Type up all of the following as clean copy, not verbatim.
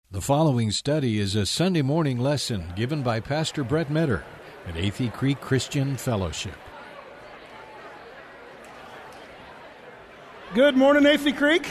The following study is a Sunday morning lesson given by Pastor Brett Metter at Athey Creek Christian Fellowship. Good morning, Athey Creek.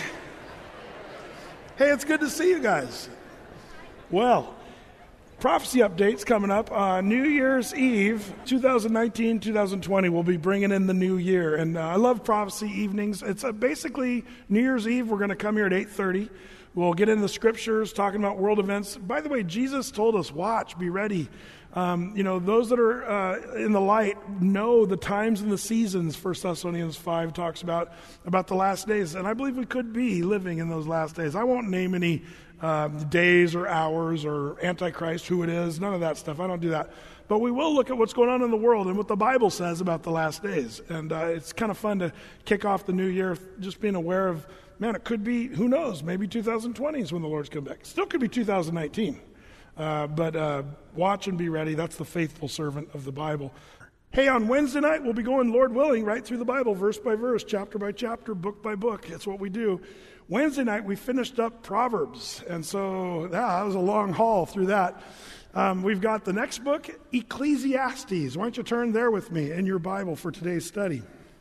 Hey, it's good to see you guys. Well, prophecy updates coming up. New Year's Eve, 2019, 2020, we'll be bringing in the new year. And I love prophecy evenings. It's basically New Year's Eve. We're going to come here at 8:30. We'll get into the scriptures, talking about world events. By the way, Jesus told us, watch, be ready. Those that are in the light know the times and the seasons. 1 Thessalonians 5 talks about the last days. And I believe we could be living in those last days. I won't name any days or hours or Antichrist, who it is, none of that stuff. I don't do that. But we will look at what's going on in the world and what the Bible says about the last days. And it's kind of fun to kick off the new year just being aware of, man, it could be, who knows, maybe 2020 is when the Lord's come back. Still could be 2019. But watch and be ready. That's the faithful servant of the Bible. Hey, on Wednesday night, we'll be going, Lord willing, right through the Bible, verse by verse, chapter by chapter, book by book. That's what we do. Wednesday night, we finished up Proverbs. And so, that was a long haul through that. We've got the next book, Ecclesiastes. Why don't you turn there with me in your Bible for today's study?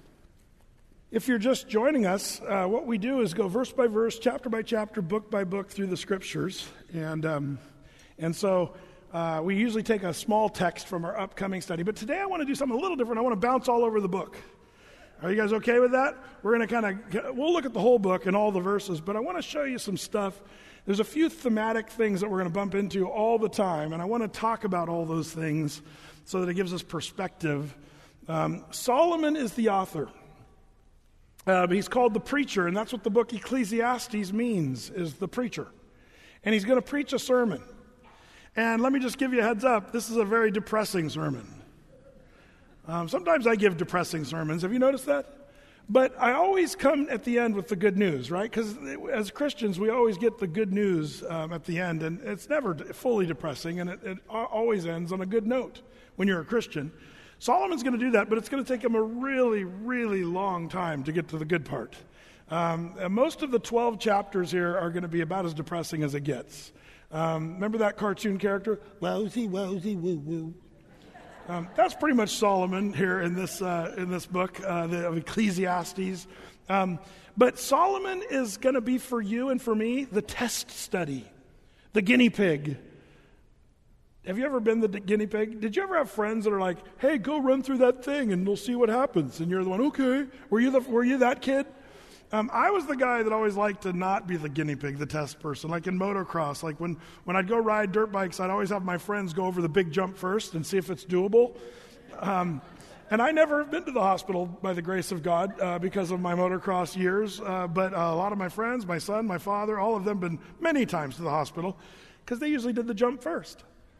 If you're just joining us, what we do is go verse by verse, chapter by chapter, book by book through the scriptures. And so we usually take a small text from our upcoming study. But today I want to do something a little different. I want to bounce all over the book. Are you guys okay with that? We're going to we'll look at the whole book and all the verses, but I want to show you some stuff. There's a few thematic things that we're going to bump into all the time, and I want to talk about all those things so that it gives us perspective. Solomon is the author. He's called the preacher, and that's what the book Ecclesiastes means, is the preacher. And he's going to preach a sermon. And let me just give you a heads up, this is a very depressing sermon. Sometimes I give depressing sermons. Have you noticed that? But I always come at the end with the good news, right? Because as Christians, we always get the good news at the end, and it's never fully depressing, and it always ends on a good note when you're a Christian. Solomon's going to do that, but it's going to take him a really, really long time to get to the good part. Most of the 12 chapters here are going to be about as depressing as it gets. Remember that cartoon character? Wowsy, wowsy, woo, woo. That's pretty much Solomon here in this book of Ecclesiastes. But Solomon is going to be for you and for me the test study, the guinea pig. Have you ever been the guinea pig? Did you ever have friends that are like, hey, go run through that thing and we'll see what happens? And you're the one, okay. Were you that kid? I was the guy that always liked to not be the guinea pig, the test person. Like in motocross, like when I'd go ride dirt bikes, I'd always have my friends go over the big jump first and see if it's doable. And I never have been to the hospital by the grace of God because of my motocross years. But a lot of my friends, my son, my father, all of them been many times to the hospital because they usually did the jump first.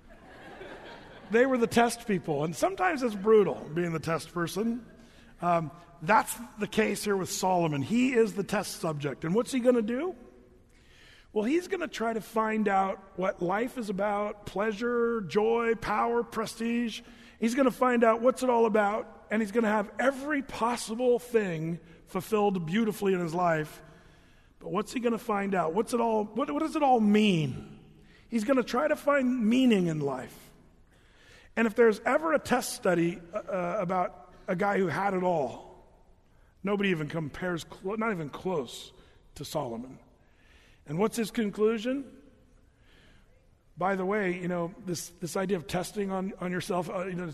They were the test people, and sometimes it's brutal being the test person. That's the case here with Solomon. He is the test subject. And what's he going to do? Well, he's going to try to find out what life is about, pleasure, joy, power, prestige. He's going to find out what's it all about, and he's going to have every possible thing fulfilled beautifully in his life. But what's he going to find out? What does it all mean? He's going to try to find meaning in life. And if there's ever a test study about a guy who had it all, nobody even compares, not even close to Solomon. And what's his conclusion? By the way, this idea of testing on yourself,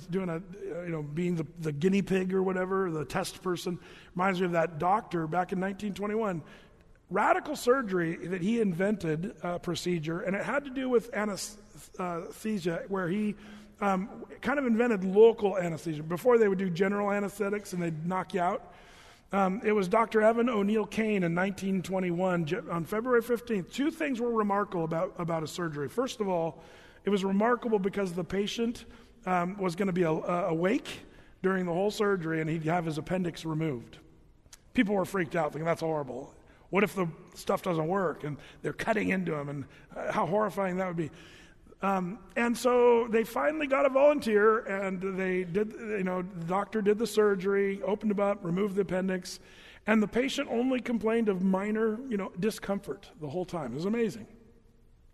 being the guinea pig or whatever, the test person, reminds me of that doctor back in 1921. Radical surgery that he invented a procedure, and it had to do with anesthesia, where he kind of invented local anesthesia. Before they would do general anesthetics and they'd knock you out. It was Dr. Evan O'Neill Kane in 1921, on February 15th. Two things were remarkable about his surgery. First of all, it was remarkable because the patient was going to be awake during the whole surgery and he'd have his appendix removed. People were freaked out, thinking that's horrible. What if the stuff doesn't work and they're cutting into him, and how horrifying that would be. And so they finally got a volunteer, and they did, the doctor did the surgery, opened him up, removed the appendix, and the patient only complained of minor, discomfort the whole time. It was amazing.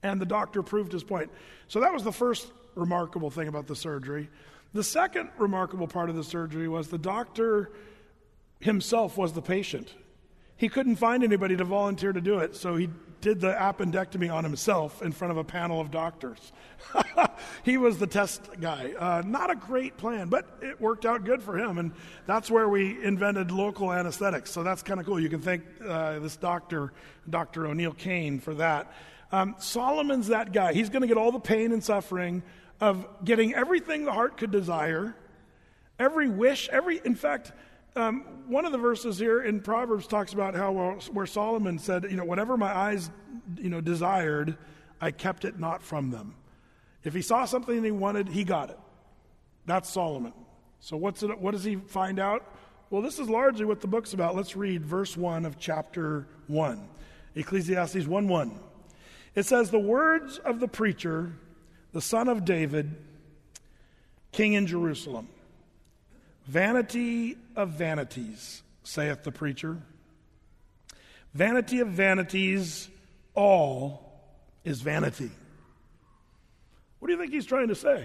And the doctor proved his point. So that was the first remarkable thing about the surgery. The second remarkable part of the surgery was the doctor himself was the patient. He couldn't find anybody to volunteer to do it, so he did the appendectomy on himself in front of a panel of doctors. He was the test guy. Not a great plan, but it worked out good for him, and that's where we invented local anesthetics. So that's kind of cool. You can thank this doctor, Dr. O'Neill Kane, for that. Solomon's that guy. He's going to get all the pain and suffering of getting everything the heart could desire, every wish, in fact, one of the verses here in Proverbs talks about how where Solomon said, whatever my eyes, desired, I kept it not from them. If he saw something he wanted, he got it. That's Solomon. So what does he find out? Well, this is largely what the book's about. Let's read verse 1 of chapter 1. Ecclesiastes 1:1. It says, the words of the preacher, the son of David, king in Jerusalem. Vanity of vanities, saith the preacher. Vanity of vanities, all is vanity. What do you think he's trying to say?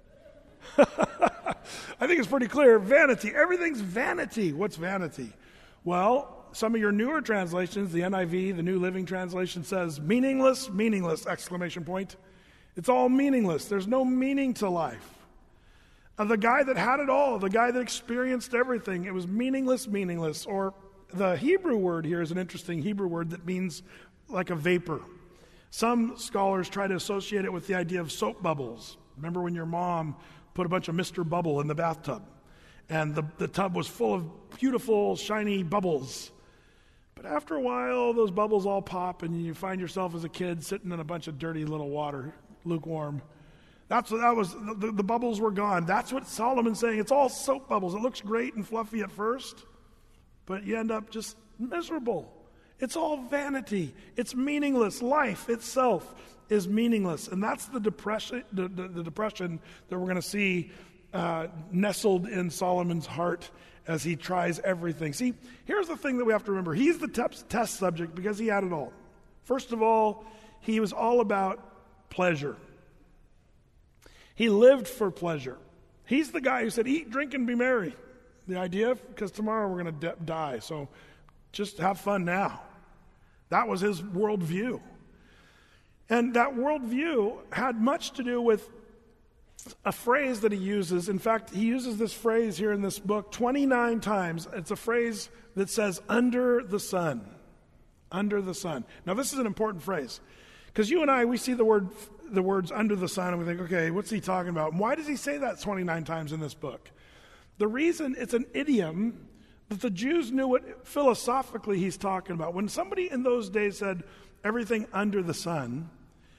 I think it's pretty clear. Vanity. Everything's vanity. What's vanity? Well, some of your newer translations, the NIV, the New Living Translation, says meaningless, meaningless, exclamation point. It's all meaningless. There's no meaning to life. The guy that had it all, the guy that experienced everything, it was meaningless, meaningless. Or the Hebrew word here is an interesting Hebrew word that means like a vapor. Some scholars try to associate it with the idea of soap bubbles. Remember when your mom put a bunch of Mr. Bubble in the bathtub, and the tub was full of beautiful, shiny bubbles. But after a while, those bubbles all pop, and you find yourself as a kid sitting in a bunch of dirty little water, lukewarm. That was the bubbles were gone. That's what Solomon's saying. It's all soap bubbles. It looks great and fluffy at first, but you end up just miserable. It's all vanity. It's meaningless. Life itself is meaningless, and that's the depression. The depression that we're going to see nestled in Solomon's heart as he tries everything. See, here's the thing that we have to remember. He's the test subject because he had it all. First of all, he was all about pleasure. He lived for pleasure. He's the guy who said, eat, drink, and be merry. The idea, because tomorrow we're going to die, so just have fun now. That was his worldview. And that worldview had much to do with a phrase that he uses. In fact, he uses this phrase here in this book 29 times. It's a phrase that says, under the sun. Under the sun. Now, this is an important phrase. Because you and I, we see the words under the sun, and we think, okay, what's he talking about? And why does he say that 29 times in this book? The reason it's an idiom that the Jews knew what philosophically he's talking about. When somebody in those days said everything under the sun,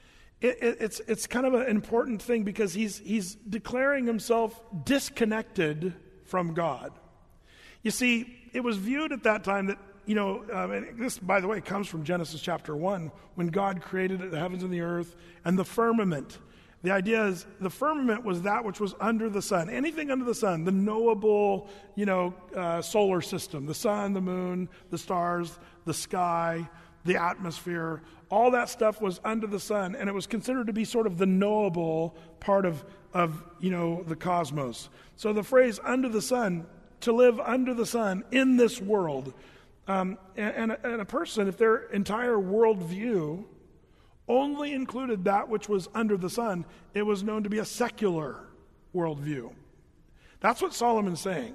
it's kind of an important thing because he's declaring himself disconnected from God. You see, it was viewed at that time that, and this, by the way, comes from Genesis chapter 1, when God created the heavens and the earth and the firmament. The idea is the firmament was that which was under the sun. Anything under the sun, the knowable, solar system, the sun, the moon, the stars, the sky, the atmosphere, all that stuff was under the sun, and it was considered to be sort of the knowable part of the cosmos. So the phrase under the sun, to live under the sun in this world, and a person, if their entire worldview only included that which was under the sun, it was known to be a secular worldview. That's what Solomon's saying.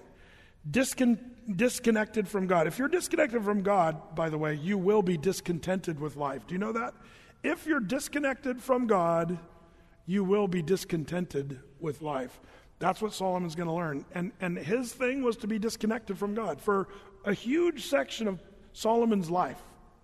Disconnected from God. If you're disconnected from God, by the way, you will be discontented with life. Do you know that? If you're disconnected from God, you will be discontented with life. That's what Solomon's going to learn. And his thing was to be disconnected from God. For a huge section of Solomon's life,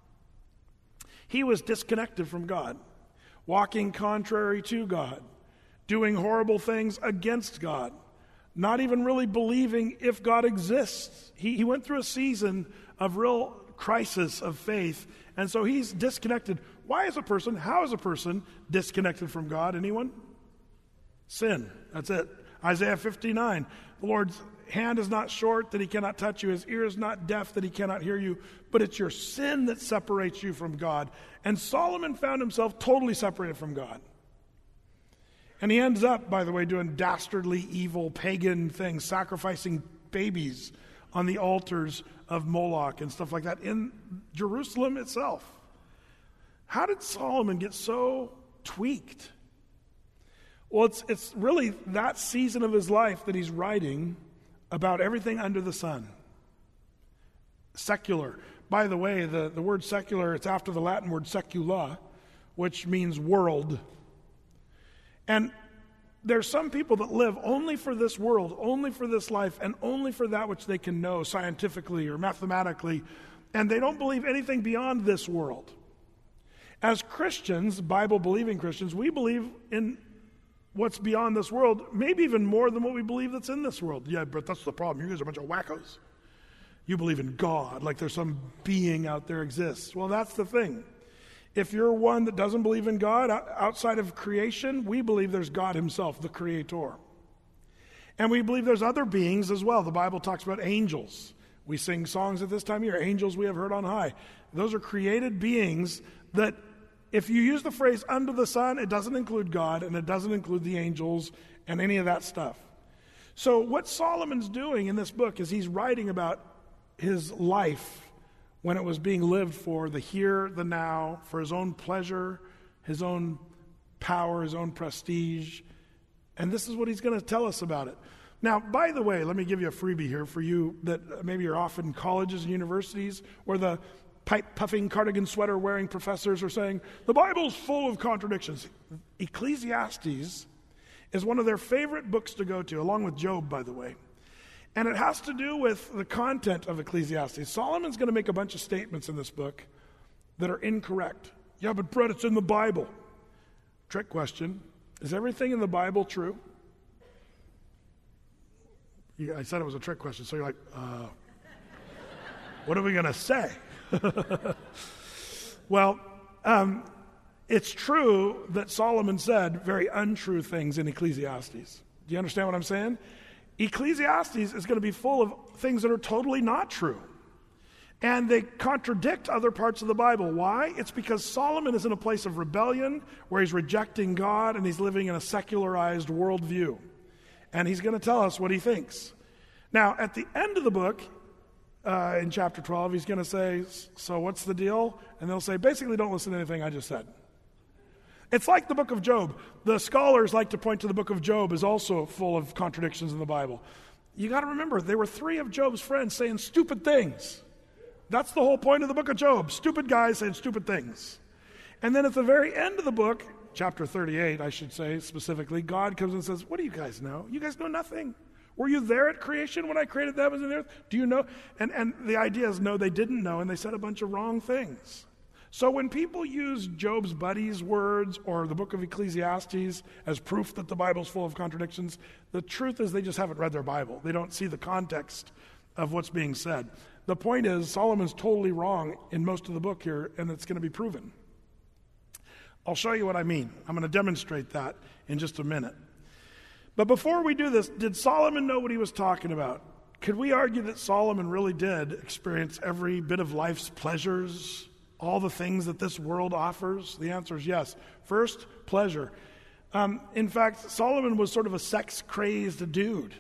he was disconnected from God, walking contrary to God, doing horrible things against God, not even really believing if God exists. He went through a season of real crisis of faith, and so he's disconnected. How is a person disconnected from God? Anyone? Sin. That's it. Isaiah 59. The Lord hand is not short that he cannot touch you. His ear is not deaf that he cannot hear you. But it's your sin that separates you from God. And Solomon found himself totally separated from God. And he ends up, by the way, doing dastardly, evil, pagan things, sacrificing babies on the altars of Moloch and stuff like that in Jerusalem itself. How did Solomon get so tweaked? Well, it's really that season of his life that he's writing about everything under the sun. Secular. By the way, the word secular, it's after the Latin word secula, which means world. And there's some people that live only for this world, only for this life, and only for that which they can know scientifically or mathematically, and they don't believe anything beyond this world. As Christians, Bible-believing Christians, we believe in what's beyond this world, maybe even more than what we believe that's in this world. Yeah, but that's the problem. You guys are a bunch of wackos. You believe in God, like there's some being out there exists. Well, that's the thing. If you're one that doesn't believe in God, outside of creation, we believe there's God himself, the creator. And we believe there's other beings as well. The Bible talks about angels. We sing songs at this time of year, angels we have heard on high. Those are created beings that, if you use the phrase under the sun, it doesn't include God and it doesn't include the angels and any of that stuff. So what Solomon's doing in this book is he's writing about his life when it was being lived for the here, the now, for his own pleasure, his own power, his own prestige. And this is what he's going to tell us about it. Now, by the way, let me give you a freebie here for you that maybe you're off in colleges and universities where the pipe-puffing, cardigan-sweater-wearing professors are saying, the Bible's full of contradictions. Ecclesiastes is one of their favorite books to go to, along with Job, by the way. And it has to do with the content of Ecclesiastes. Solomon's going to make a bunch of statements in this book that are incorrect. Yeah, but Brett, it's in the Bible. Trick question. Is everything in the Bible true? I said it was a trick question, so you're like, what are we going to say? Well, it's true that Solomon said very untrue things in Ecclesiastes. Do you understand what I'm saying? Ecclesiastes is going to be full of things that are totally not true. And they contradict other parts of the Bible. Why? It's because Solomon is in a place of rebellion where he's rejecting God and he's living in a secularized worldview. And he's going to tell us what he thinks. Now, at the end of the book, in chapter 12, he's going to say, so what's the deal? And they'll say, basically, don't listen to anything I just said. It's like the book of Job. The scholars like to point to the book of Job as also full of contradictions in the Bible. You got to remember, there were 3 of Job's friends saying stupid things. That's the whole point of the book of Job. Stupid guys saying stupid things. And then at the very end of the book, chapter 38, I should say specifically, God comes and says, what do you guys know? You guys know nothing. Were you there at creation when I created the heavens and the earth? Do you know? And the idea is, no, they didn't know, and they said a bunch of wrong things. So when people use Job's buddies' words or the book of Ecclesiastes as proof that the Bible's full of contradictions, the truth is they just haven't read their Bible. They don't see the context of what's being said. The point is, Solomon's totally wrong in most of the book here, and it's going to be proven. I'll show you what I mean. I'm going to demonstrate that in just a minute. But before we do this, did Solomon know what he was talking about? Could we argue that Solomon really did experience every bit of life's pleasures, all the things that this world offers? The answer is yes. First, pleasure. In fact, Solomon was sort of a sex-crazed dude.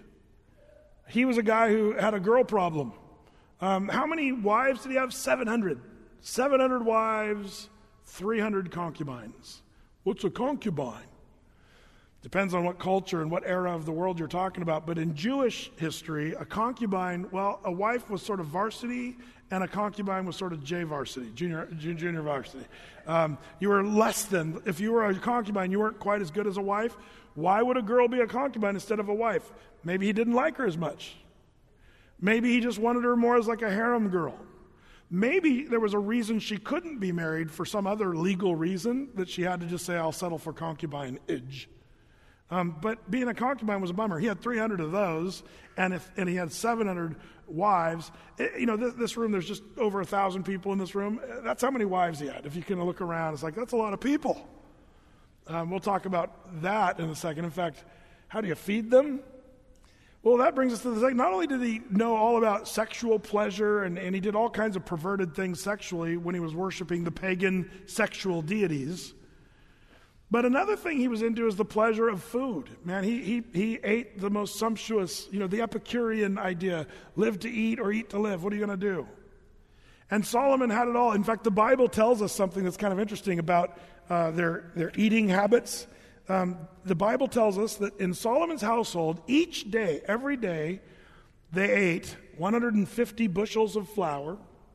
He was a guy who had a girl problem. How many wives did he have? 700. 700 wives, 300 concubines. What's a concubine? Depends on what culture and what era of the world you're talking about. But in Jewish history, a concubine, well, a wife was sort of varsity, and a concubine was sort of J-varsity, junior varsity. You were less than, if you were a concubine, you weren't quite as good as a wife. Why would a girl be a concubine instead of a wife? Maybe he didn't like her as much. Maybe he just wanted her more as like a harem girl. Maybe there was a reason she couldn't be married for some other legal reason that she had to just say, I'll settle for concubine-age. But being a concubine was a bummer. He had 300 of those, and he had 700 wives. This room, there's just over 1,000 people in this room. That's how many wives he had. If you can look around, it's like, that's a lot of people. We'll talk about that in a second. In fact, how do you feed them? Well, that brings us to the second. Not only did he know all about sexual pleasure, and he did all kinds of perverted things sexually when he was worshiping the pagan sexual deities, but another thing he was into is the pleasure of food. Man, he ate the most sumptuous, the Epicurean idea, live to eat or eat to live. What are you going to do? And Solomon had it all. In fact, the Bible tells us something that's kind of interesting about their eating habits. The Bible tells us that in Solomon's household, each day, every day, they ate 150 bushels of flour,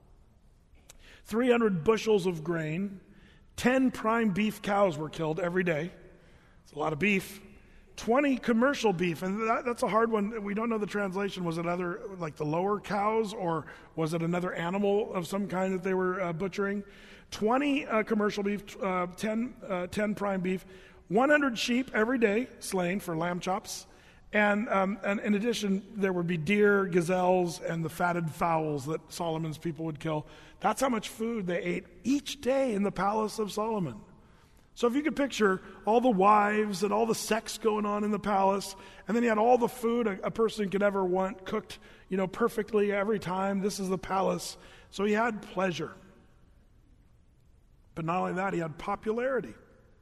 300 bushels of grain, 10 prime beef cows were killed every day. It's a lot of beef. 20 commercial beef, and that's a hard one. We don't know the translation. Was it other, like the lower cows, or was it another animal of some kind that they were butchering? 20 commercial beef, 10 prime beef, 100 sheep every day slain for lamb chops, and in addition, there would be deer, gazelles, and the fatted fowls that Solomon's people would kill. That's how much food they ate each day in the palace of Solomon. So if you could picture all the wives and all the sex going on in the palace, and then you had all the food a person could ever want cooked, perfectly every time. This is the palace. So he had pleasure. But not only that, he had popularity.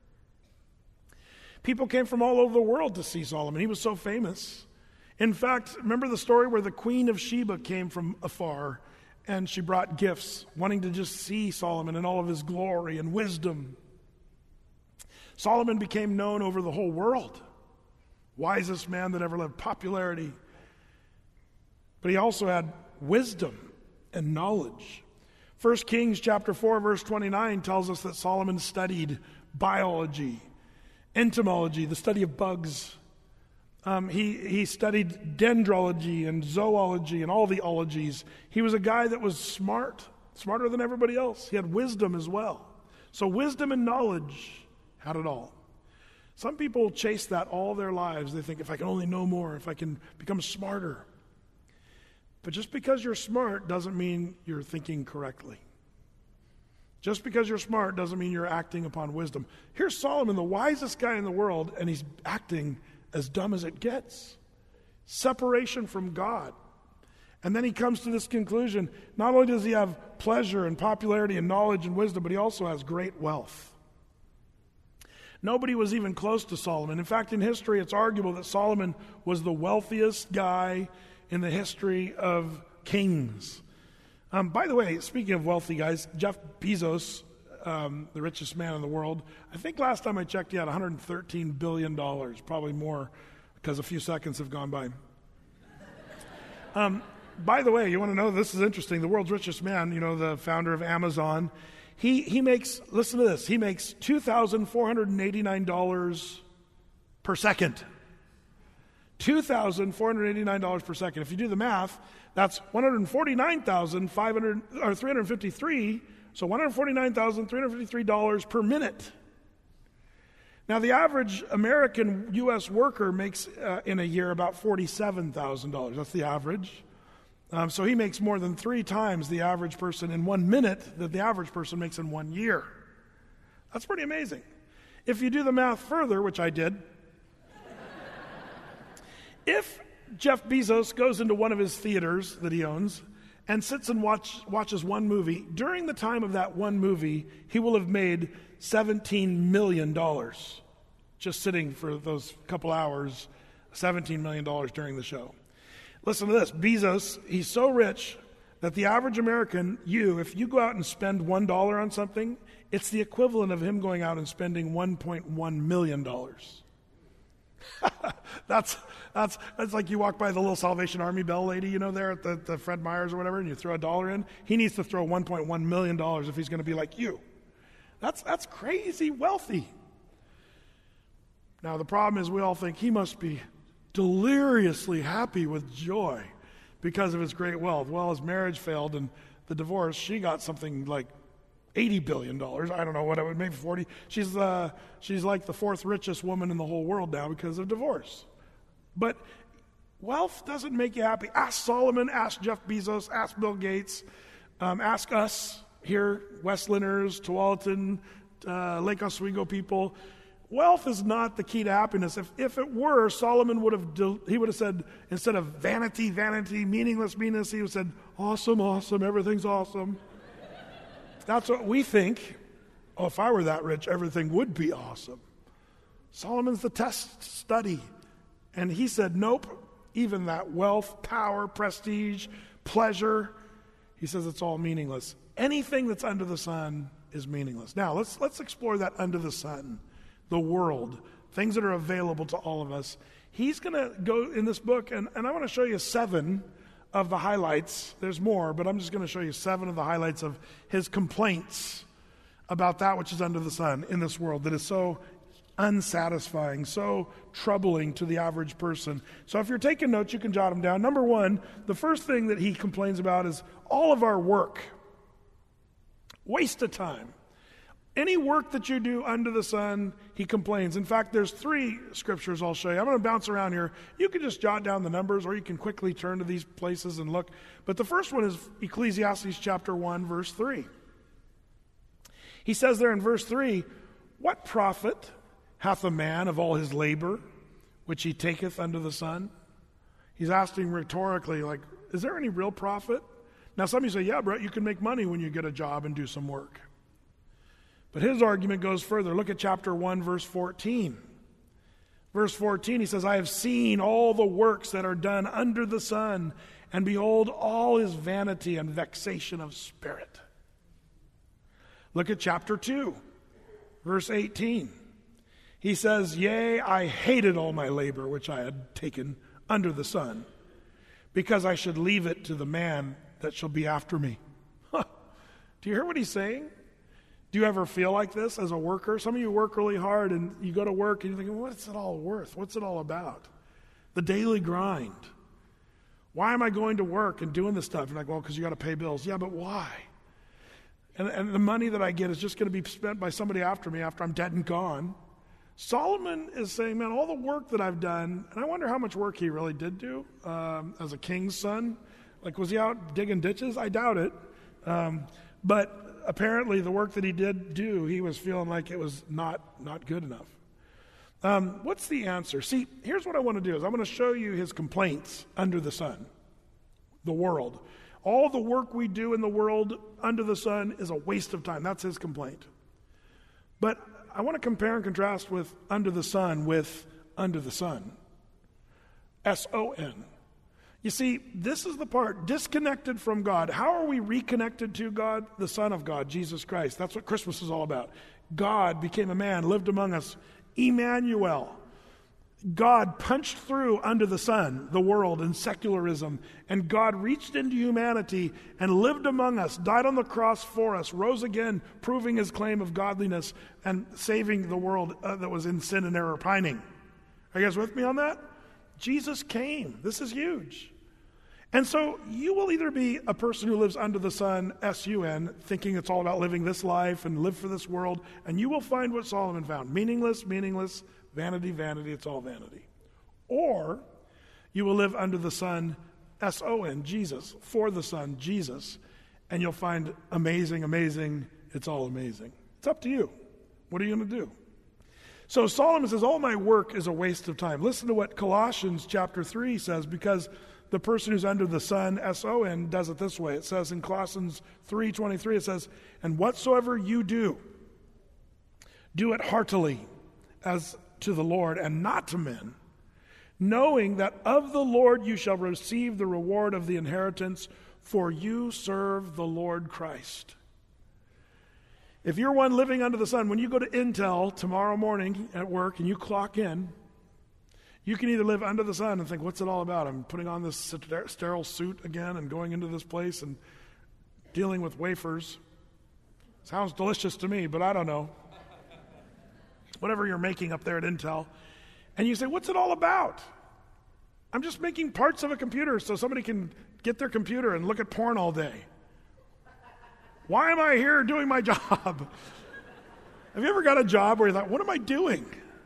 People came from all over the world to see Solomon. He was so famous. In fact, remember the story where the Queen of Sheba came from afar, and she brought gifts, wanting to just see Solomon in all of his glory and wisdom. Solomon became known over the whole world. Wisest man that ever lived, popularity. But he also had wisdom and knowledge. 1 Kings chapter 4, verse 29 tells us that Solomon studied biology, entomology, the study of bugs. He studied dendrology and zoology and all the ologies. He was a guy that was smarter than everybody else. He had wisdom as well. So wisdom and knowledge, had it all. Some people chase that all their lives. They think, if I can only know more, if I can become smarter. But just because you're smart doesn't mean you're thinking correctly. Just because you're smart doesn't mean you're acting upon wisdom. Here's Solomon, the wisest guy in the world, and he's acting as dumb as it gets. Separation from God. And then he comes to this conclusion. Not only does he have pleasure and popularity and knowledge and wisdom, but he also has great wealth. Nobody was even close to Solomon. In fact, in history, it's arguable that Solomon was the wealthiest guy in the history of kings. By the way, speaking of wealthy guys, Jeff Bezos, the richest man in the world, I think last time I checked he had $113 billion, probably more because a few seconds have gone by. By the way, you want to know, this is interesting, the world's richest man, the founder of Amazon, he makes, listen to this, he makes $2,489 per second. $2,489 per second. If you do the math, that's $353, so $149,353 per minute. Now, the average American U.S. worker makes in a year about $47,000. That's the average. So he makes more than 3 times the average person in 1 minute that the average person makes in 1 year. That's pretty amazing. If you do the math further, which I did, if Jeff Bezos goes into one of his theaters that he owns and sits and watches one movie, during the time of that one movie, he will have made $17 million just sitting for those couple hours, $17 million during the show. Listen to this. Bezos, he's so rich that the average American, if you go out and spend $1 on something, it's the equivalent of him going out and spending $1.1 million. That's like you walk by the little Salvation Army bell lady, there at the Fred Meyer's or whatever, and you throw $1 in. He needs to throw $1.1 million if he's going to be like you. That's crazy wealthy. Now, the problem is we all think he must be deliriously happy with joy because of his great wealth. Well, his marriage failed, and the divorce, she got something like $80 billion. I don't know what it would, maybe 40. She's like the 4th richest woman in the whole world now because of divorce. But wealth doesn't make you happy. Ask Solomon, ask Jeff Bezos, ask Bill Gates, ask us here, West Linders, Tualatin, Lake Oswego people. wealth is not the key to happiness. If it were, Solomon would have said, instead of vanity, vanity, meaningless, meaningless, he would have said, awesome, awesome, everything's awesome. That's what we think. Oh, if I were that rich, everything would be awesome. Solomon's the test study. And he said, nope, even that wealth, power, prestige, pleasure, he says it's all meaningless. Anything that's under the sun is meaningless. Now, let's explore that under the sun, the world, things that are available to all of us. He's going to go in this book, and I want to show you 7 of the highlights. There's more, but I'm just going to show you 7 of the highlights of his complaints about that which is under the sun in this world that is so unsatisfying, so troubling to the average person. So if you're taking notes, you can jot them down. Number 1, the first thing that he complains about is all of our work. Waste of time. Any work that you do under the sun, he complains. In fact, there's 3 scriptures I'll show you. I'm going to bounce around here. You can just jot down the numbers, or you can quickly turn to these places and look. But the first one is Ecclesiastes chapter 1, verse 3. He says there in verse 3, what profit hath a man of all his labor, which he taketh under the sun? He's asking rhetorically, like, is there any real profit? Now, some of you say, yeah, Brett, you can make money when you get a job and do some work. But his argument goes further. Look at chapter 1, verse 14. Verse 14, he says, I have seen all the works that are done under the sun, and behold, all is vanity and vexation of spirit. Look at chapter 2, verse 18. He says, yea, I hated all my labor which I had taken under the sun, because I should leave it to the man that shall be after me. Huh. Do you hear what he's saying? Do you ever feel like this as a worker? Some of you work really hard and you go to work and you're thinking, what's it all worth? What's it all about? The daily grind. Why am I going to work and doing this stuff? You're like, well, because you got to pay bills. Yeah, but why? And the money that I get is just going to be spent by somebody after me after I'm dead and gone. Solomon is saying, man, all the work that I've done, and I wonder how much work he really did do as a king's son. Like, was he out digging ditches? I doubt it. But apparently the work that he did do, he was feeling like it was not good enough. What's the answer? See, here's what I want to do is I'm going to show you his complaints under the sun, the world. All the work we do in the world under the sun is a waste of time. That's his complaint. But I want to compare and contrast with under the sun with under the sun. S-O-N. You see, this is the part, disconnected from God. How are we reconnected to God? The Son of God, Jesus Christ. That's what Christmas is all about. God became a man, lived among us. Emmanuel. God punched through under the sun, the world, and secularism, and God reached into humanity and lived among us, died on the cross for us, rose again, proving his claim of godliness and saving the world that was in sin and error pining. Are you guys with me on that? Jesus came. This is huge. And so you will either be a person who lives under the sun, S-U-N, thinking it's all about living this life and live for this world, and you will find what Solomon found. Meaningless, meaningless, vanity, vanity, it's all vanity. Or you will live under the sun, S-O-N, Jesus, for the sun, Jesus, and you'll find amazing, amazing, it's all amazing. It's up to you. What are you going to do? So Solomon says, all my work is a waste of time. Listen to what Colossians chapter 3 says, because the person who's under the sun, S-O-N, does it this way. It says in Colossians 3:23, it says, and whatsoever you do it heartily as to the Lord and not to men, knowing that of the Lord you shall receive the reward of the inheritance, for you serve the Lord Christ. If you're one living under the sun, when you go to Intel tomorrow morning at work and you clock in, you can either live under the sun and think, what's it all about? I'm putting on this sterile suit again and going into this place and dealing with wafers. Sounds delicious to me, but I don't know. Whatever you're making up there at Intel. And you say, what's it all about? I'm just making parts of a computer so somebody can get their computer and look at porn all day. Why am I here doing my job? Have you ever got a job where you thought, what am I doing?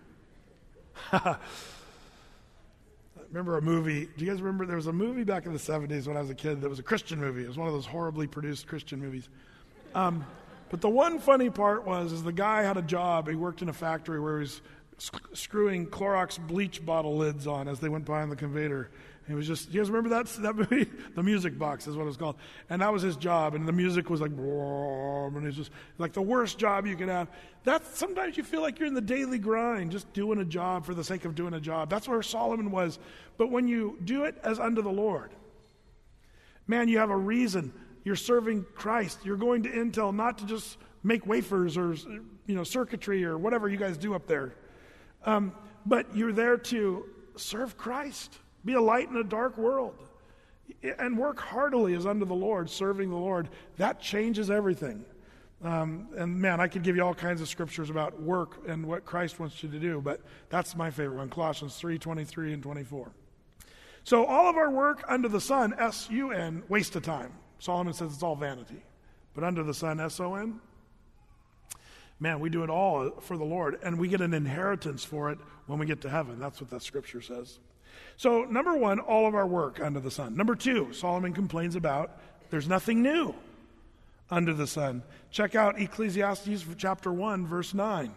Remember a movie, do you guys remember, there was a movie back in the 70s when I was a kid that was a Christian movie. It was one of those horribly produced Christian movies But the one funny part is the guy had a job. He worked in a factory where he was screwing Clorox bleach bottle lids on as they went by on the conveyor. He was just, you guys remember that movie? The Music Box is what it was called. And that was his job. And the music was like, and it was just like the worst job you could have. Sometimes you feel like you're in the daily grind, just doing a job for the sake of doing a job. That's where Solomon was. But when you do it as unto the Lord, man, you have a reason. You're serving Christ. You're going to Intel not to just make wafers or, circuitry or whatever you guys do up there. But you're there to serve Christ. Be a light in a dark world. And work heartily as unto the Lord, serving the Lord. That changes everything. And man, I could give you all kinds of scriptures about work and what Christ wants you to do, but that's my favorite one, Colossians 3:23 and 24. So all of our work under the sun, S-U-N, waste of time. Solomon says it's all vanity. But under the sun, S-O-N, man, we do it all for the Lord, and we get an inheritance for it when we get to heaven. That's what that scripture says. So, number one, all of our work under the sun. Number two, Solomon complains about there's nothing new under the sun. Check out Ecclesiastes chapter 1, verse 9.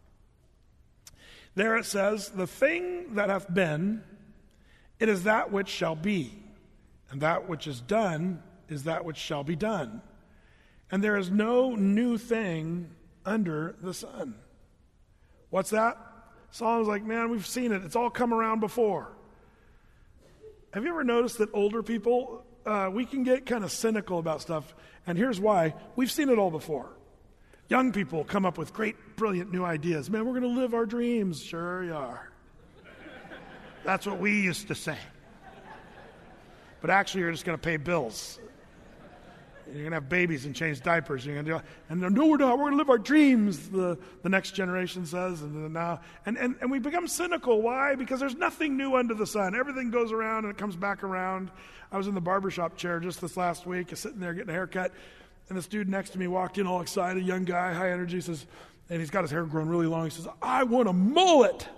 There it says, the thing that hath been, it is that which shall be, and that which is done is that which shall be done. And there is no new thing under the sun. What's that? Solomon's like, man, we've seen it. It's all come around before. Have you ever noticed that older people, we can get kind of cynical about stuff, and here's why. We've seen it all before. Young people come up with great, brilliant new ideas. Man, we're going to live our dreams. Sure you are. That's what we used to say. But actually, you're just going to pay bills. You're going to have babies and change diapers. You're going to no, we're not. We're going to live our dreams, the next generation says. And we become cynical. Why? Because there's nothing new under the sun. Everything goes around and it comes back around. I was in the barbershop chair just this last week, sitting there getting a haircut, and this dude next to me walked in all excited, young guy, high energy, says, and he's got his hair grown really long. He says, I want a mullet.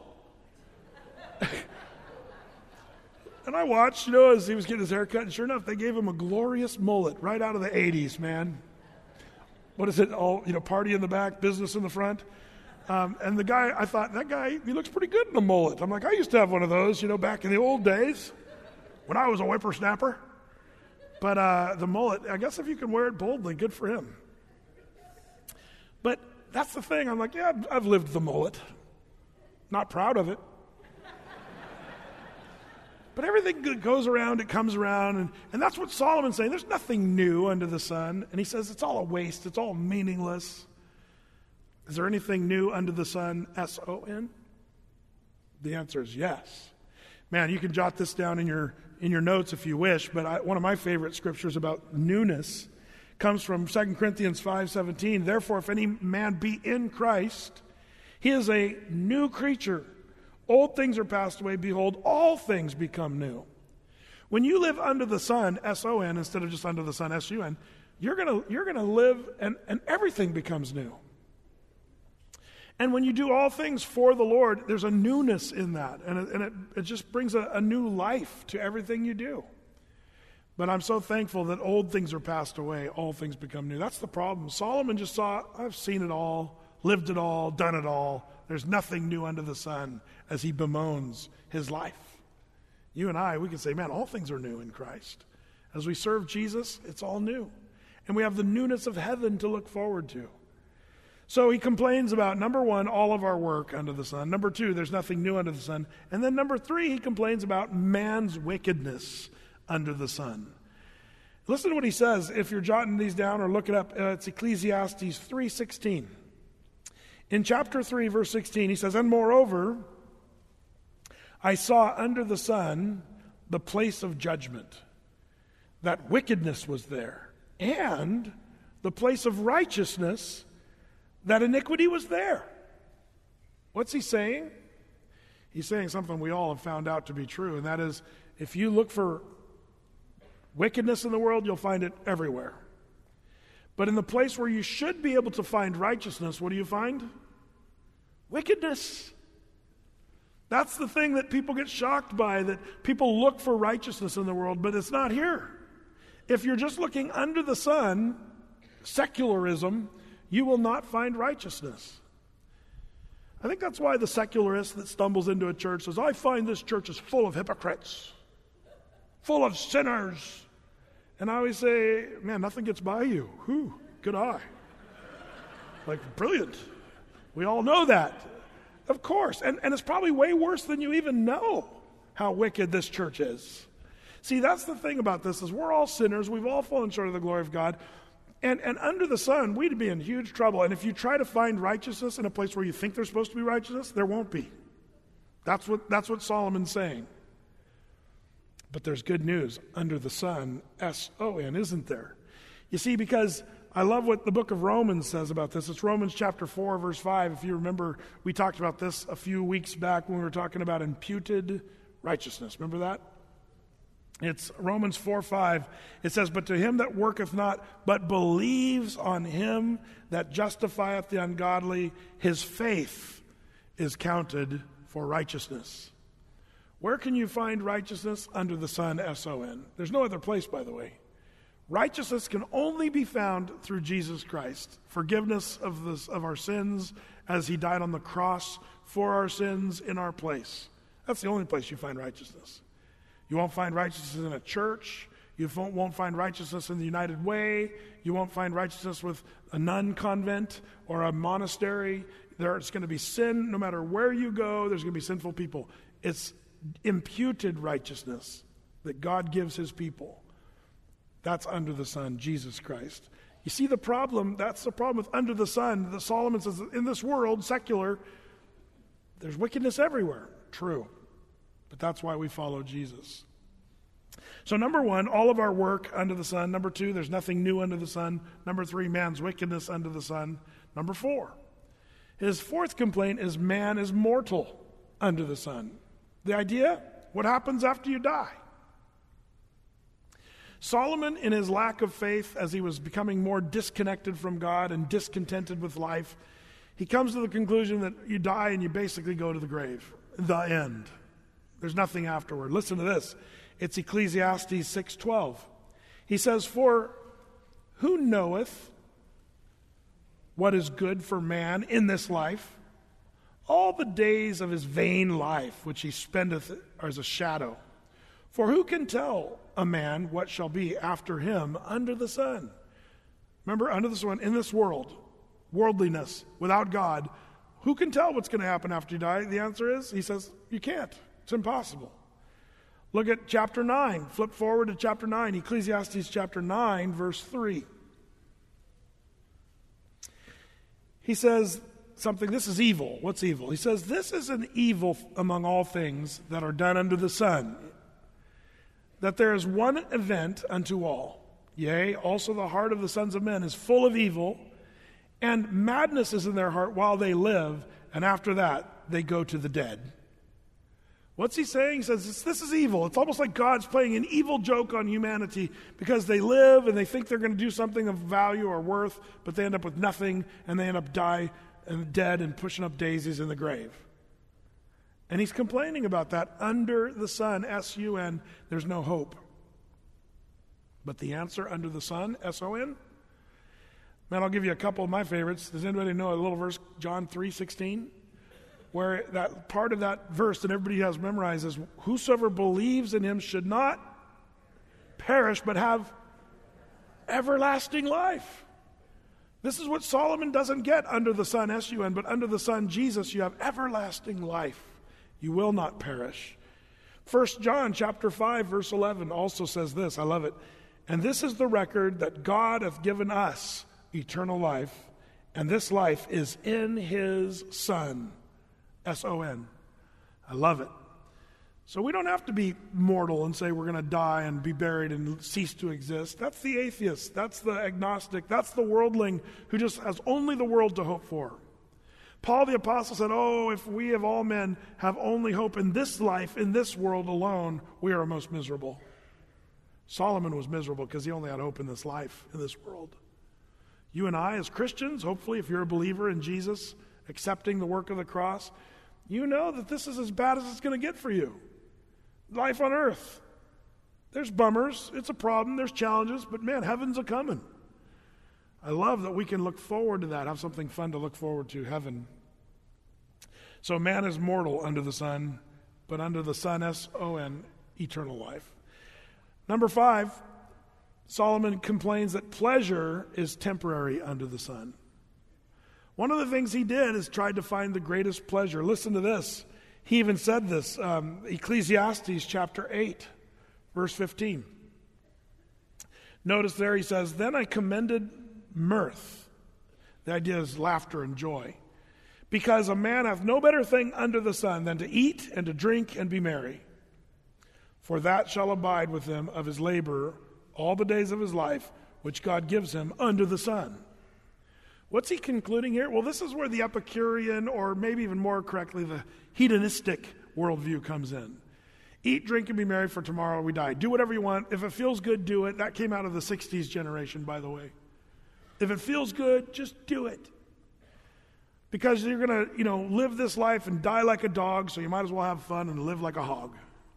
And I watched, as he was getting his hair cut, and sure enough, they gave him a glorious mullet right out of the 80s, man. What is it? All, party in the back, business in the front. And the guy, I thought, that guy, he looks pretty good in a mullet. I'm like, I used to have one of those, back in the old days when I was a whippersnapper. But the mullet, I guess if you can wear it boldly, good for him. But that's the thing. I'm like, yeah, I've lived the mullet. Not proud of it. But everything that goes around, it comes around. And that's what Solomon's saying. There's nothing new under the sun. And he says it's all a waste. It's all meaningless. Is there anything new under the sun, S-O-N? The answer is yes. Man, you can jot this down in your notes if you wish. But one of my favorite scriptures about newness comes from 2 Corinthians 5:17. Therefore, if any man be in Christ, he is a new creature. Old things are passed away. Behold, all things become new. When you live under the sun, S-O-N, instead of just under the sun, S-U-N, you're gonna live and everything becomes new. And when you do all things for the Lord, there's a newness in that. And it just brings a new life to everything you do. But I'm so thankful that old things are passed away. All things become new. That's the problem. Solomon just saw, I've seen it all, lived it all, done it all. There's nothing new under the sun, as he bemoans his life. You and I, we can say, man, all things are new in Christ. As we serve Jesus, it's all new. And we have the newness of heaven to look forward to. So he complains about, number one, all of our work under the sun. Number two, there's nothing new under the sun. And then number three, he complains about man's wickedness under the sun. Listen to what he says. If you're jotting these down or look it up, it's Ecclesiastes 3:16. In chapter 3, verse 16, he says, and moreover, I saw under the sun the place of judgment, that wickedness was there, and the place of righteousness, that iniquity was there. What's he saying? He's saying something we all have found out to be true, and that is, if you look for wickedness in the world, you'll find it everywhere. But in the place where you should be able to find righteousness, what do you find? Wickedness. That's the thing that people get shocked by, that people look for righteousness in the world, but it's not here. If you're just looking under the sun, secularism, you will not find righteousness. I think that's why the secularist that stumbles into a church says, I find this church is full of hypocrites, full of sinners. And I always say, man, nothing gets by you. Whew, good eye. Like, brilliant. We all know that. Of course. And it's probably way worse than you even know how wicked this church is. See, that's the thing about this, is we're all sinners. We've all fallen short of the glory of God. And under the sun, we'd be in huge trouble. And if you try to find righteousness in a place where you think there's supposed to be righteousness, there won't be. That's what Solomon's saying. But there's good news under the sun, S-O-N, isn't there? You see, because I love what the book of Romans says about this. It's Romans chapter 4, verse 5. If you remember, we talked about this a few weeks back when we were talking about imputed righteousness. Remember that? It's Romans 4:5. It says, but to him that worketh not, but believes on him that justifieth the ungodly, his faith is counted for righteousness. Where can you find righteousness? Under the sun, S-O-N. There's no other place, by the way. Righteousness can only be found through Jesus Christ. Forgiveness of our sins as he died on the cross for our sins in our place. That's the only place you find righteousness. You won't find righteousness in a church. You won't find righteousness in the United Way. You won't find righteousness with a nun convent or a monastery. There's going to be sin no matter where you go. There's going to be sinful people. It's imputed righteousness that God gives his people. That's under the sun, Jesus Christ. You see the problem? That's the problem with under the sun. The Solomon says, in this world, secular, there's wickedness everywhere. True. But that's why we follow Jesus. So number one, all of our work under the sun. Number two, there's nothing new under the sun. Number three, man's wickedness under the sun. Number four, his fourth complaint is man is mortal under the sun. The idea, what happens after you die? Solomon, in his lack of faith, as he was becoming more disconnected from God and discontented with life, he comes to the conclusion that you die and you basically go to the grave, the end. There's nothing afterward. Listen to this. It's Ecclesiastes 6:12. He says, for who knoweth what is good for man in this life? All the days of his vain life, which he spendeth, are as a shadow. For who can tell a man what shall be after him under the sun? Remember, under the sun, in this world, worldliness, without God, who can tell what's going to happen after you die? The answer is, he says, you can't. It's impossible. Look at chapter 9. Flip forward to chapter 9, Ecclesiastes chapter 9, verse 3. He says something, this is evil. What's evil? He says, this is an evil among all things that are done under the sun, that there is one event unto all. Yea, also the heart of the sons of men is full of evil, and madness is in their heart while they live, and after that they go to the dead. What's he saying? He says, this is evil. It's almost like God's playing an evil joke on humanity because they live and they think they're going to do something of value or worth, but they end up with nothing, and they end up dead and pushing up daisies in the grave. And he's complaining about that. Under the sun, S-U-N, there's no hope. But the answer under the sun, S-O-N? Man, I'll give you a couple of my favorites. Does anybody know a little verse, John 3:16? Where that part of that verse that everybody has memorized is, whosoever believes in him should not perish but have everlasting life. This is what Solomon doesn't get under the sun, S-U-N, but under the sun, Jesus, you have everlasting life. You will not perish. 1 John chapter 5, verse 11 also says this, I love it. And this is the record that God hath given us eternal life, and this life is in his Son. S-O-N. I love it. So we don't have to be mortal and say we're going to die and be buried and cease to exist. That's the atheist. That's the agnostic. That's the worldling who just has only the world to hope for. Paul the Apostle said, if we of all men have only hope in this life, in this world alone, we are most miserable. Solomon was miserable because he only had hope in this life, in this world. You and I as Christians, hopefully if you're a believer in Jesus, accepting the work of the cross, you know that this is as bad as it's going to get for you. Life on earth. There's bummers. It's a problem. There's challenges. But man, heaven's a-coming. I love that we can look forward to that, have something fun to look forward to, heaven. So man is mortal under the sun, but under the Son, S-O-N, eternal life. Number 5, Solomon complains that pleasure is temporary under the sun. One of the things he did is tried to find the greatest pleasure. Listen to this. He even said this, Ecclesiastes chapter 8, verse 15. Notice there he says, "Then I commended mirth." The idea is laughter and joy. "Because a man hath no better thing under the sun than to eat and to drink and be merry. For that shall abide with him of his labor all the days of his life, which God gives him under the sun." What's he concluding here? Well, this is where the Epicurean, or maybe even more correctly, the hedonistic worldview comes in. Eat, drink, and be merry, for tomorrow we die. Do whatever you want. If it feels good, do it. That came out of the 60s generation, by the way. If it feels good, just do it. Because you're going to, live this life and die like a dog, so you might as well have fun and live like a hog.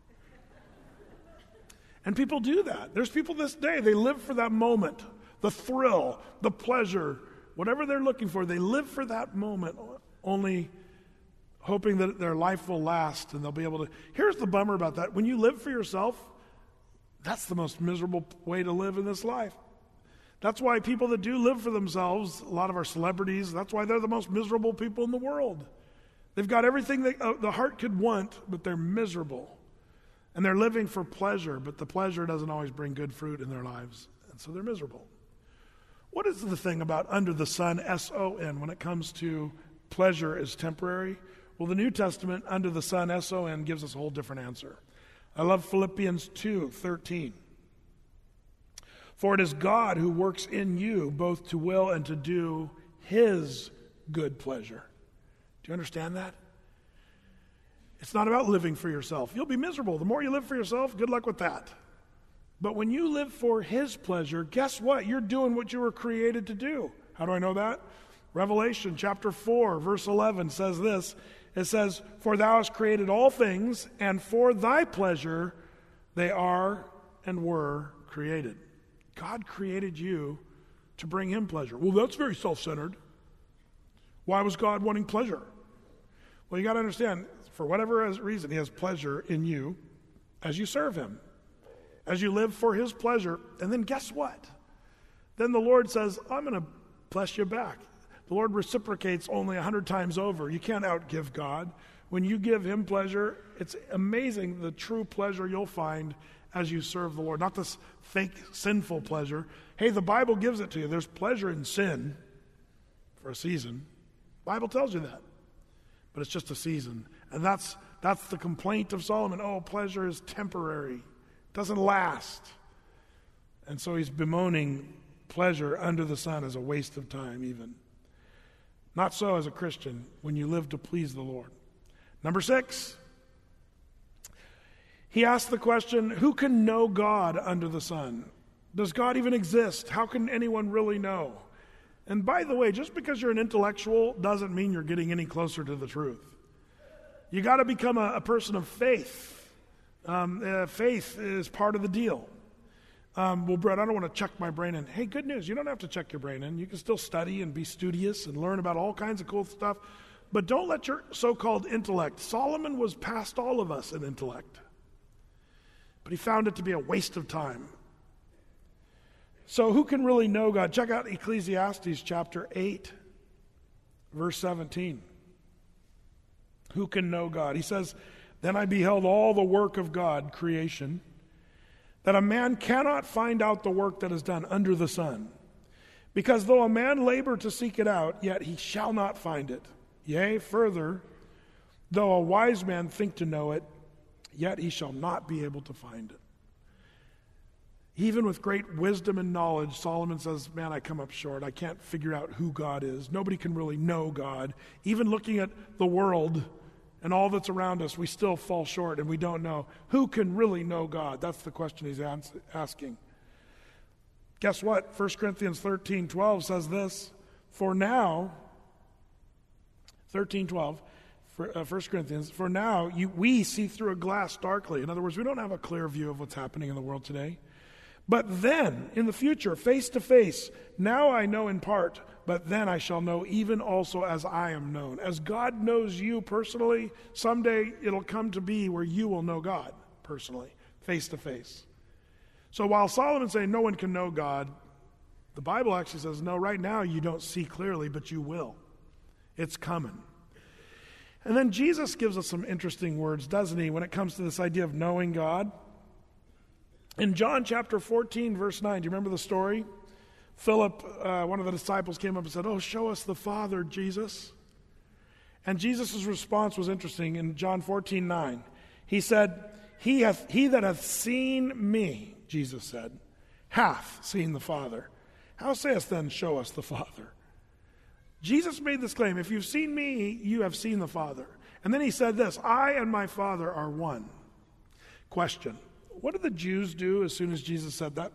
And people do that. There's people this day, they live for that moment, the thrill, the pleasure, whatever they're looking for, they live for that moment, only hoping that their life will last and they'll be able to. Here's the bummer about that. When you live for yourself, that's the most miserable way to live in this life. That's why people that do live for themselves, a lot of our celebrities, that's why they're the most miserable people in the world. They've got everything the heart could want, but they're miserable. And they're living for pleasure, but the pleasure doesn't always bring good fruit in their lives. And so they're miserable. What is the thing about under the sun, S-O-N, when it comes to pleasure is temporary? Well, the New Testament, under the sun, S-O-N, gives us a whole different answer. I love Philippians 2:13. "For it is God who works in you both to will and to do his good pleasure." Do you understand that? It's not about living for yourself. You'll be miserable. The more you live for yourself, good luck with that. But when you live for his pleasure, guess what? You're doing what you were created to do. How do I know that? Revelation chapter 4, verse 11 says this. It says, "For thou hast created all things, and for thy pleasure they are and were created." God created you to bring him pleasure. Well, that's very self-centered. Why was God wanting pleasure? Well, you got to understand, for whatever reason, he has pleasure in you as you serve him, as you live for his pleasure. And then guess what? Then the Lord says, "I'm going to bless you back." The Lord reciprocates only 100 times over. You can't outgive God. When you give him pleasure, it's amazing the true pleasure you'll find as you serve the Lord. Not this fake, sinful pleasure. Hey, the Bible gives it to you. There's pleasure in sin for a season. The Bible tells you that. But it's just a season. And that's the complaint of Solomon. Oh, pleasure is temporary. It doesn't last. And so he's bemoaning pleasure under the sun as a waste of time even. Not so as a Christian when you live to please the Lord. Number 6, he asked the question, who can know God under the sun? Does God even exist? How can anyone really know? And by the way, just because you're an intellectual doesn't mean you're getting any closer to the truth. You got to become a person of faith. Faith is part of the deal. Well, Brett, I don't want to check my brain in. Hey, good news. You don't have to check your brain in. You can still study and be studious and learn about all kinds of cool stuff. But don't let your so-called intellect. Solomon was past all of us in intellect. But he found it to be a waste of time. So who can really know God? Check out Ecclesiastes chapter 8, verse 17. Who can know God? He says, "Then I beheld all the work of God, creation, that a man cannot find out the work that is done under the sun. Because though a man labor to seek it out, yet he shall not find it. Yea, further, though a wise man think to know it, yet he shall not be able to find it." Even with great wisdom and knowledge, Solomon says, man, I come up short. I can't figure out who God is. Nobody can really know God. Even looking at the world and all that's around us, we still fall short and we don't know. Who can really know God? That's the question he's asking. Guess what? 1 Corinthians 13:12 says this. For now, 13:12, 1 Corinthians, for now we see through a glass darkly. In other words, we don't have a clear view of what's happening in the world today. But then, in the future, face to face, now I know in part, but then I shall know even also as I am known. As God knows you personally, someday it'll come to be where you will know God personally, face to face. So while Solomon's saying no one can know God, the Bible actually says, no, right now you don't see clearly, but you will. It's coming. And then Jesus gives us some interesting words, doesn't he, when it comes to this idea of knowing God? In John chapter 14, verse 9, do you remember the story? Philip, one of the disciples, came up and said, "Oh, show us the Father, Jesus." And Jesus' response was interesting. In John 14, 9, he said, He that hath seen me, Jesus said, hath seen the Father. How sayest then, show us the Father? Jesus made this claim, if you've seen me, you have seen the Father. And then he said this, I and my Father are one. Question, what did the Jews do as soon as Jesus said that?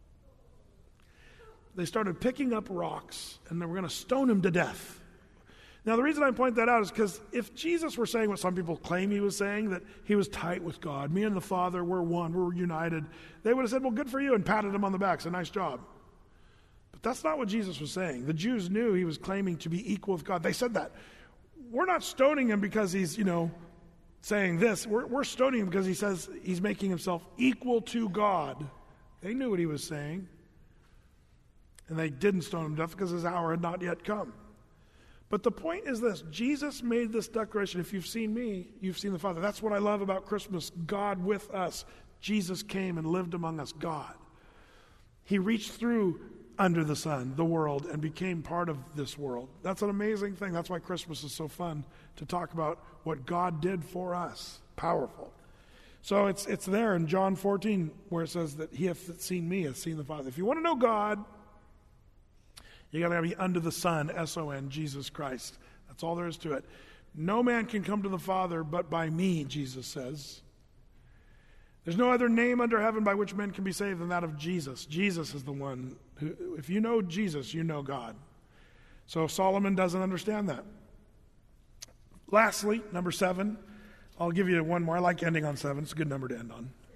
They started picking up rocks, and they were going to stone him to death. Now, the reason I point that out is because if Jesus were saying what some people claim he was saying, that he was tight with God, me and the Father, we're one, we're united, they would have said, well, good for you, and patted him on the back, so nice job. But that's not what Jesus was saying. The Jews knew he was claiming to be equal with God. They said that. We're not stoning him because he's, saying this. We're stoning him because he says he's making himself equal to God. They knew what he was saying. And they didn't stone him to death because his hour had not yet come. But the point is this, Jesus made this declaration, if you've seen me, you've seen the Father. That's what I love about Christmas, God with us. Jesus came and lived among us, God. He reached through under the sun, the world, and became part of this world. That's an amazing thing. That's why Christmas is so fun, to talk about what God did for us. Powerful. So it's there in John 14 where it says that he hath seen me, hath seen the Father. If you want to know God, you got to be under the sun, S-O-N, Jesus Christ. That's all there is to it. No man can come to the Father but by me, Jesus says. There's no other name under heaven by which men can be saved than that of Jesus. Jesus is the one who, if you know Jesus, you know God. So Solomon doesn't understand that. Lastly, number 7. I'll give you one more. I like ending on 7. It's a good number to end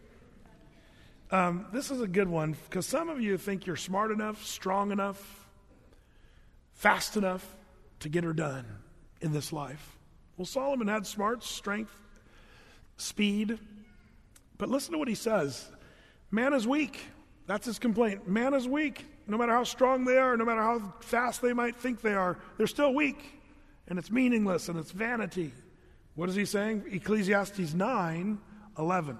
on. This is a good one because some of you think you're smart enough, strong enough, fast enough to get her done in this life. Well, Solomon had smarts, strength, speed. But listen to what he says. Man is weak. That's his complaint. Man is weak. No matter how strong they are, no matter how fast they might think they are, they're still weak. And it's meaningless and it's vanity. What is he saying? Ecclesiastes 9:11.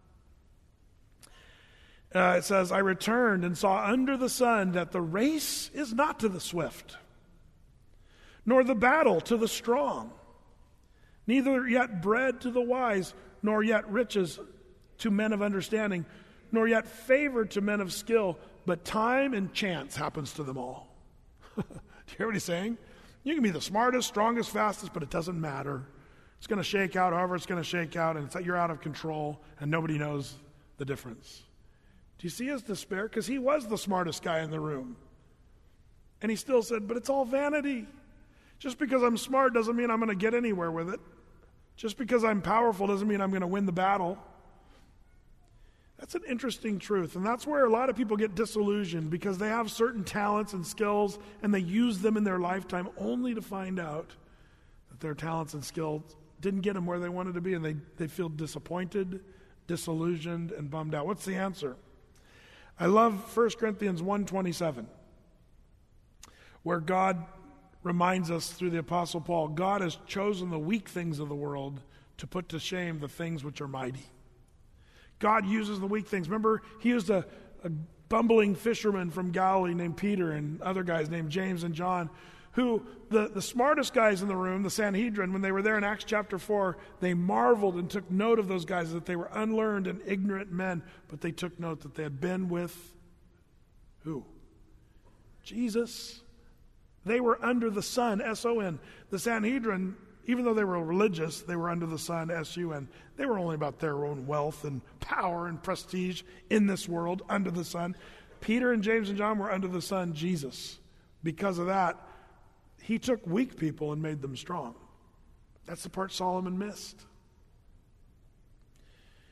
It says, I returned and saw under the sun that the race is not to the swift, nor the battle to the strong, neither yet bread to the wise, nor yet riches to men of understanding, nor yet favor to men of skill, but time and chance happens to them all. Do you hear what he's saying? You can be the smartest, strongest, fastest, but it doesn't matter. It's going to shake out however it's going to shake out, and you're out of control, and nobody knows the difference. Do you see his despair? Because he was the smartest guy in the room. And he still said, but it's all vanity. Just because I'm smart doesn't mean I'm going to get anywhere with it. Just because I'm powerful doesn't mean I'm going to win the battle. That's an interesting truth, and that's where a lot of people get disillusioned because they have certain talents and skills and they use them in their lifetime only to find out that their talents and skills didn't get them where they wanted to be, and they feel disappointed, disillusioned, and bummed out. What's the answer? I love 1 Corinthians 1:27, where God reminds us through the Apostle Paul, God has chosen the weak things of the world to put to shame the things which are mighty. God uses the weak things. Remember, he used a bumbling fisherman from Galilee named Peter and other guys named James and John, who the smartest guys in the room, the Sanhedrin, when they were there in Acts chapter 4, they marveled and took note of those guys, that they were unlearned and ignorant men, but they took note that they had been with who? Jesus. They were under the sun, S-O-N. The Sanhedrin, even though they were religious, they were under the sun, S-U-N. They were only about their own wealth and power and prestige in this world, under the sun. Peter and James and John were under the sun, Jesus. Because of that, he took weak people and made them strong. That's the part Solomon missed.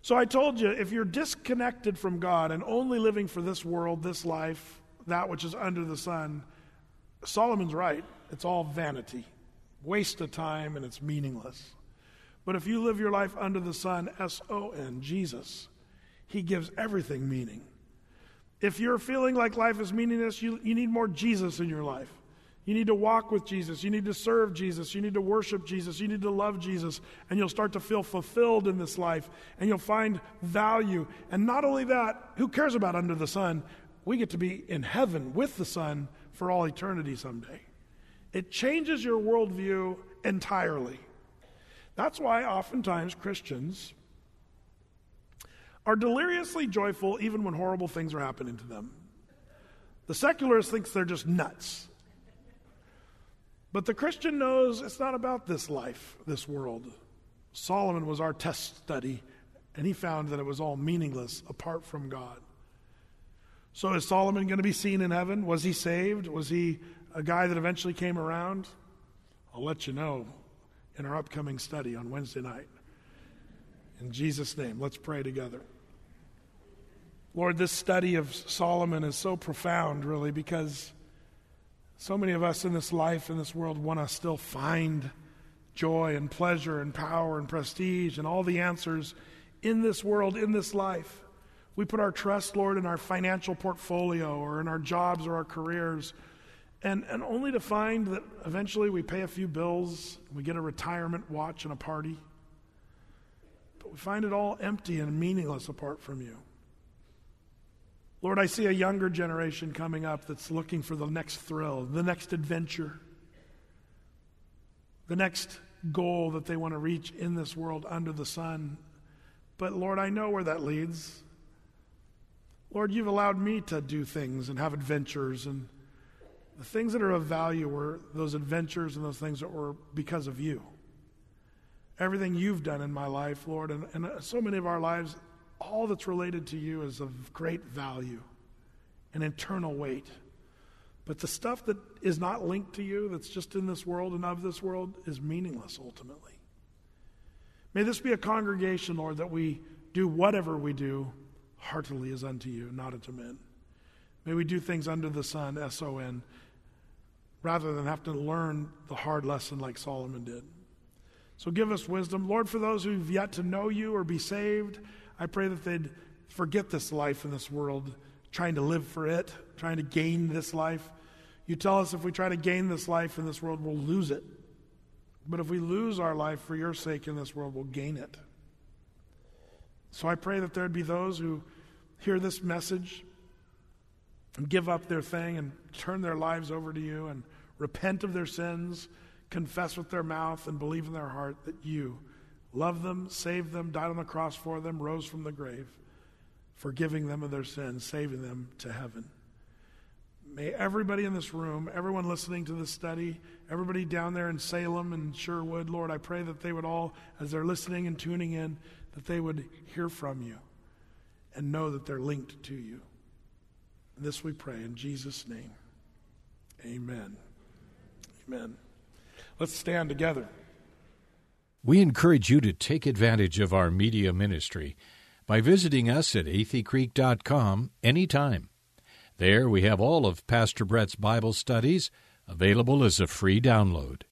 So I told you, if you're disconnected from God and only living for this world, this life, that which is under the sun, Solomon's right. It's all vanity, waste of time, and it's meaningless. But if you live your life under the sun, S-O-N, Jesus, he gives everything meaning. If you're feeling like life is meaningless, you need more Jesus in your life. You need to walk with Jesus. You need to serve Jesus. You need to worship Jesus. You need to love Jesus. And you'll start to feel fulfilled in this life. And you'll find value. And not only that, who cares about under the sun? We get to be in heaven with the sun for all eternity someday. It changes your worldview entirely. That's why oftentimes Christians are deliriously joyful even when horrible things are happening to them. The secularist thinks they're just nuts. But the Christian knows it's not about this life, this world. Solomon was our test study, and he found that it was all meaningless apart from God. So is Solomon going to be seen in heaven? Was he saved? Was he a guy that eventually came around? I'll let you know in our upcoming study on Wednesday night. In Jesus' name, let's pray together. Lord, this study of Solomon is so profound, really, because so many of us in this life, in this world, want to still find joy and pleasure and power and prestige and all the answers in this world, in this life. We put our trust, Lord, in our financial portfolio or in our jobs or our careers, and only to find that eventually we pay a few bills, we get a retirement watch and a party, but we find it all empty and meaningless apart from you. Lord, I see a younger generation coming up that's looking for the next thrill, the next adventure, the next goal that they want to reach in this world under the sun. But Lord, I know where that leads. Lord, you've allowed me to do things and have adventures, and the things that are of value were those adventures and those things that were because of you. Everything you've done in my life, Lord, and so many of our lives, all that's related to you is of great value and eternal weight. But the stuff that is not linked to you, that's just in this world and of this world, is meaningless ultimately. May this be a congregation, Lord, that we do whatever we do heartily as unto you, not unto men. May we do things under the sun, S-O-N, rather than have to learn the hard lesson like Solomon did. So give us wisdom. Lord, for those who've yet to know you or be saved, I pray that they'd forget this life in this world, trying to live for it, trying to gain this life. You tell us if we try to gain this life in this world, we'll lose it. But if we lose our life for your sake in this world, we'll gain it. So I pray that there'd be those who hear this message and give up their thing and turn their lives over to you and repent of their sins, confess with their mouth and believe in their heart that you love them, saved them, died on the cross for them, rose from the grave, forgiving them of their sins, saving them to heaven. May everybody in this room, everyone listening to this study, everybody down there in Salem and Sherwood, Lord, I pray that they would all, as they're listening and tuning in, that they would hear from you and know that they're linked to you. And this we pray in Jesus' name. Amen. Amen. Let's stand together. We encourage you to take advantage of our media ministry by visiting us at atheycreek.com anytime. There we have all of Pastor Brett's Bible studies available as a free download.